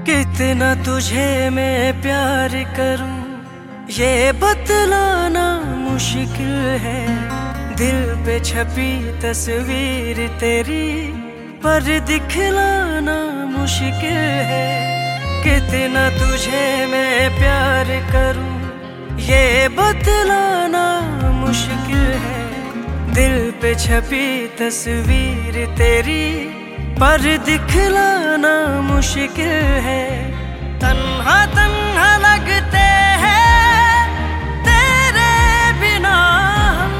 कितना तुझे मैं प्यार करूं ये बतलाना मुश्किल है। दिल पे छपी तस्वीर तेरी पर दिखलाना मुश्किल है। कितना तुझे मैं प्यार करूं ये बतलाना मुश्किल है। दिल पे छपी तस्वीर तेरी पर दिखलाना मुश्किल है। तन्हा तन्हा लगते हैं तेरे बिना हम,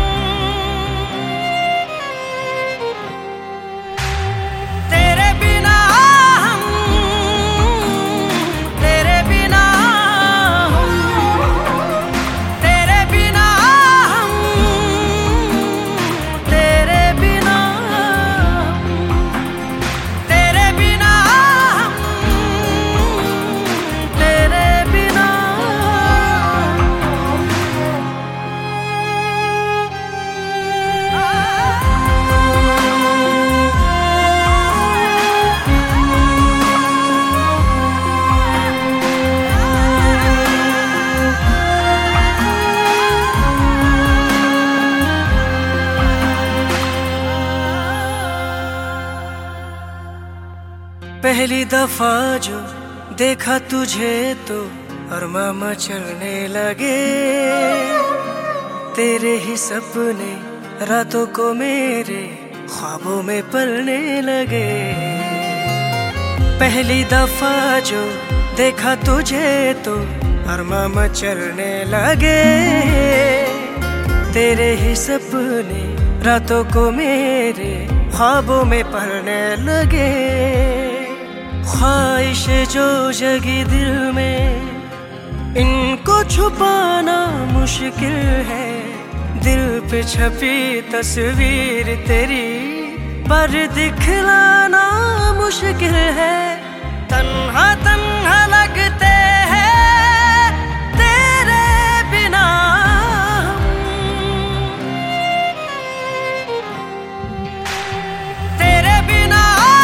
तेरे बिना हम, तेरे बिना हम, तेरे बिना हम, तेरे बिना पहली दफा जो देखा तुझे तो अरमां मचलने लगे। तेरे ही सपने रातों को मेरे ख्वाबों में पलने लगे। पहली दफा जो देखा तुझे तो अरमां मचलने लगे। तेरे ही सपने रातों को मेरे ख्वाबों में पलने लगे। ख्वाहिशें जो जगी दिल में इनको छुपाना मुश्किल है। दिल पे छपी तस्वीर तेरी पर दिखलाना मुश्किल है। तन्हा तन्हा लगते हैं तेरे बिना हम, तेरे बिना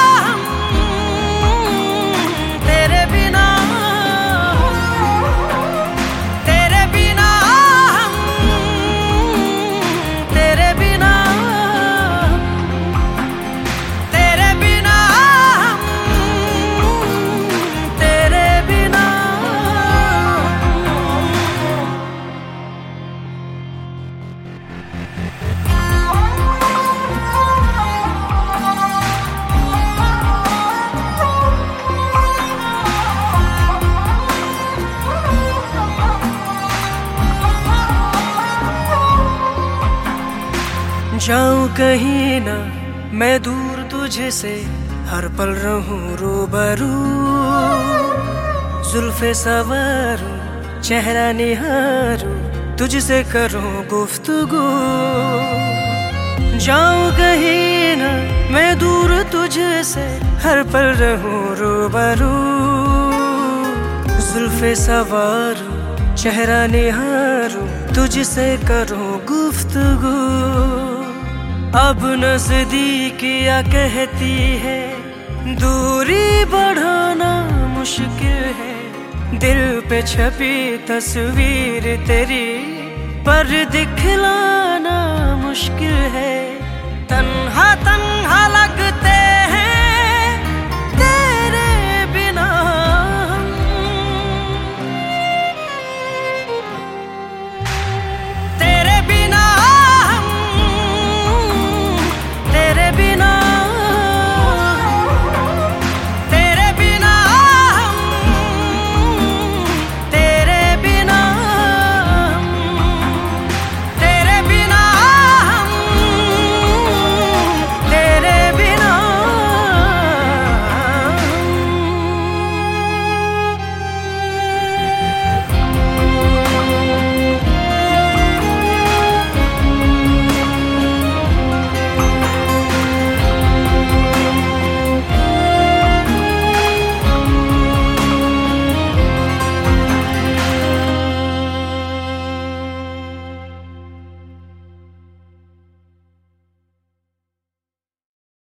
जाऊं कहीं ना मैं दूर तुझसे, हर पल रहूं रूबरू। जुल्फे सवारूं चेहरा निहारूं, तुझसे करूं गुफ्तगू। जाऊं कहीं ना मैं दूर तुझसे, हर पल रहूं रूबरू। जुल्फे सवारूं चेहरा निहारूं, तुझसे करूं गुफ्तगू। अब नजदीकियाँ कहती है दूरी बढ़ाना मुश्किल है। दिल पे छपी तस्वीर तेरी पर दिखलाना मुश्किल है। तन्हा तन्हा लग